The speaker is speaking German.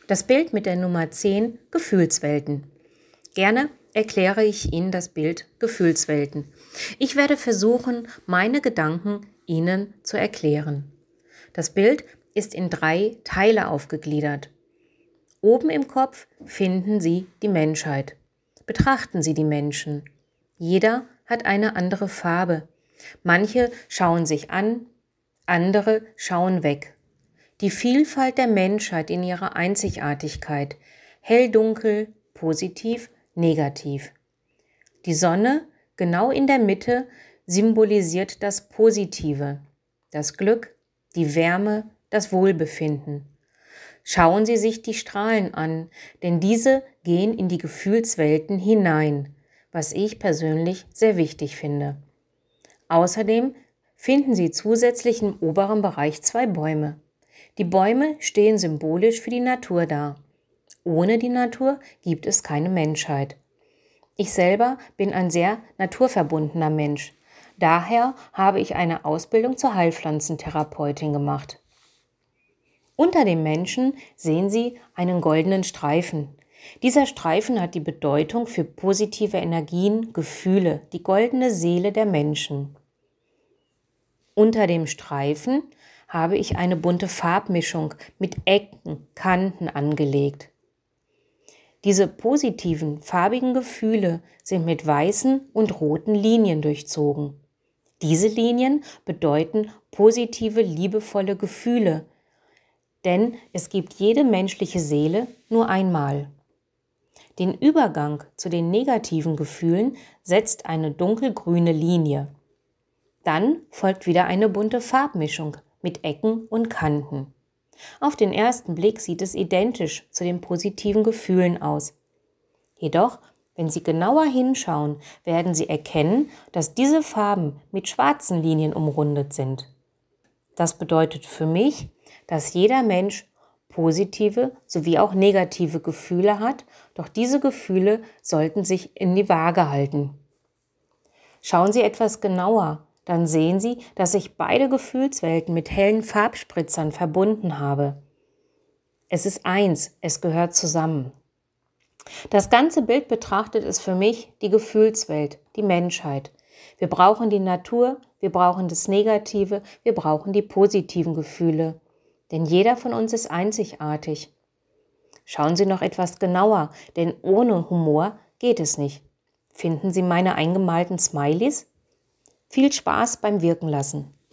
Das Bild mit der Nummer 10, Gefühlswelten. Gerne erkläre ich Ihnen das Bild Gefühlswelten. Ich werde versuchen, meine Gedanken Ihnen zu erklären. Das Bild ist in 3 Teile aufgegliedert. Oben im Kopf finden Sie die Menschheit. Betrachten Sie die Menschen. Jeder hat eine andere Farbe. Manche schauen sich an, andere schauen weg. Die Vielfalt der Menschheit in ihrer Einzigartigkeit, hell, dunkel, positiv, negativ. Die Sonne, genau in der Mitte, symbolisiert das Positive, das Glück, die Wärme, das Wohlbefinden. Schauen Sie sich die Strahlen an, denn diese gehen in die Gefühlswelten hinein, was ich persönlich sehr wichtig finde. Außerdem finden Sie zusätzlich im oberen Bereich 2 Bäume. Die Bäume stehen symbolisch für die Natur da. Ohne die Natur gibt es keine Menschheit. Ich selber bin ein sehr naturverbundener Mensch. Daher habe ich eine Ausbildung zur Heilpflanzentherapeutin gemacht. Unter dem Menschen sehen Sie einen goldenen Streifen. Dieser Streifen hat die Bedeutung für positive Energien, Gefühle, die goldene Seele der Menschen. Unter dem Streifen habe ich eine bunte Farbmischung mit Ecken, Kanten angelegt. Diese positiven, farbigen Gefühle sind mit weißen und roten Linien durchzogen. Diese Linien bedeuten positive, liebevolle Gefühle, denn es gibt jede menschliche Seele nur einmal. Den Übergang zu den negativen Gefühlen setzt eine dunkelgrüne Linie. Dann folgt wieder eine bunte Farbmischung mit Ecken und Kanten. Auf den ersten Blick sieht es identisch zu den positiven Gefühlen aus. Jedoch, wenn Sie genauer hinschauen, werden Sie erkennen, dass diese Farben mit schwarzen Linien umrundet sind. Das bedeutet für mich, dass jeder Mensch positive sowie auch negative Gefühle hat, doch diese Gefühle sollten sich in die Waage halten. Schauen Sie etwas genauer, dann sehen Sie, dass ich beide Gefühlswelten mit hellen Farbspritzern verbunden habe. Es ist eins, es gehört zusammen. Das ganze Bild betrachtet ist für mich die Gefühlswelt, die Menschheit. Wir brauchen die Natur, wir brauchen das Negative, wir brauchen die positiven Gefühle. Denn jeder von uns ist einzigartig. Schauen Sie noch etwas genauer, denn ohne Humor geht es nicht. Finden Sie meine eingemalten Smileys? Viel Spaß beim Wirken lassen.